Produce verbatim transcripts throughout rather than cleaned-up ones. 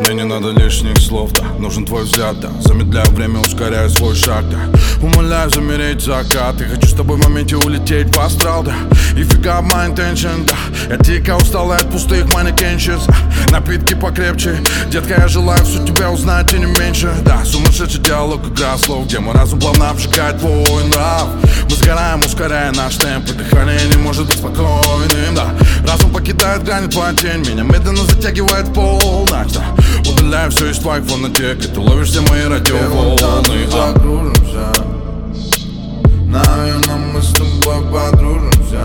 Мне не надо лишних слов, да, нужен твой взгляд, да. Замедляю время, ускоряю свой шаг, да. Умоляю замереть закат, и хочу с тобой в моменте улететь в астрал, да. И фига my intention, да. Я дико устал от пустых манекенщиц. Напитки покрепче, детка, я желаю всю тебя узнать и не меньше, да. Сумасшедший диалог, игра слов, где мой разум плавно обжигает твой нрав. Мы сгораем, ускоряя наш темп, и дыхание не может быть спокойным, да. Разум покидает грани, твоя тень меня медленно затягивает в полночь, да. Удаляю все из твоих фонотек, и ты ловишь все мои радиоволны. Закружимся, наверное, мы с тобой подружимся,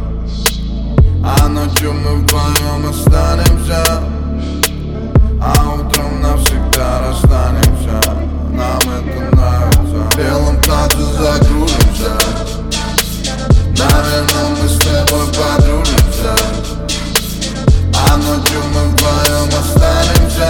а ночью мы вдвоем останемся, а утром навсегда расстанемся. Нам это нравится. В белом платье закружимся, наверное, мы с тобой подружимся, а ночью мы вдвоем останемся,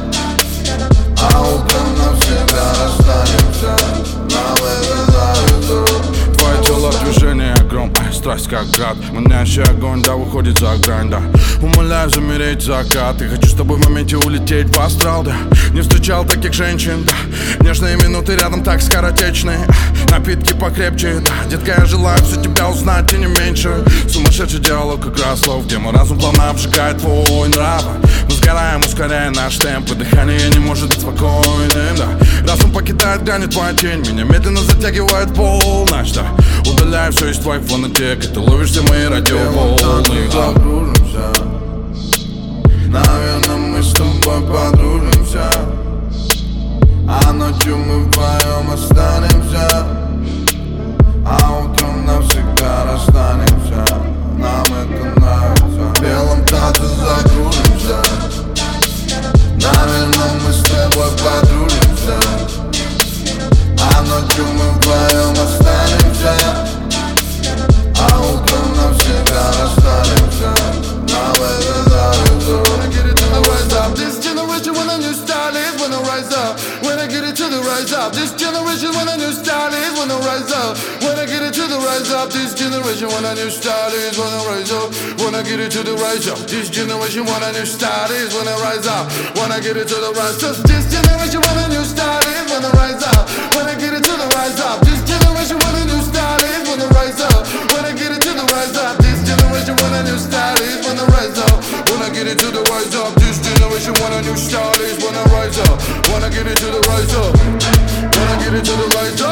а утром навсегда расстанемся. Нам это нравится. Твое тело движение огромное, страсть как град. Манящий огонь, да, выходит за грань, да. Умоляю замереть закат, и хочу с тобой в моменте улететь в астрал, да. Не встречал таких женщин, да. Нежные минуты рядом так скоротечные. Напитки покрепче, да. Детка, я желаю все тебя узнать и не меньше. Сумасшедший диалог, игра слов, где мой разум плавно обжигает твой нрав. Мы сгораем, ускоряя наш темп, и дыхание не может быть спокойным, да. Разум покидает грани, твоя тень меня медленно затягивает в полночь, да. Удаляю все из твоих фонотек, и ты ловишь все мои радиоволны. Закружимся, наверное, мы с тобой подружимся, а ночью мы вдвоем останемся, а утром навсегда расстанемся. Нам это нравится. В белом платье закружимся, наверное, мы с тобой подружимся, а ночью мы вдвоем останемся, а утром навсегда расстанемся. Нам это нравится. When I get it to the rise up, this generation when a new style is when I rise up. When I get it to the rise up, this generation when a new style is when I rise up. When I get it to the rise up, this generation when a new style is when I rise up. When I get it to the rise up, this generation when a new style is when I rise up. When I get it to the rise up, this generation when a new style is when I rise up. When I get it to the rise up, this generation when a new style is when I rise up. When I get it to the rise up, this generation when a new style is when I rise up. When I get it to the rise up, this generation when a new style is when I rise up. When I get it to the rise up, when I get it to the rise up.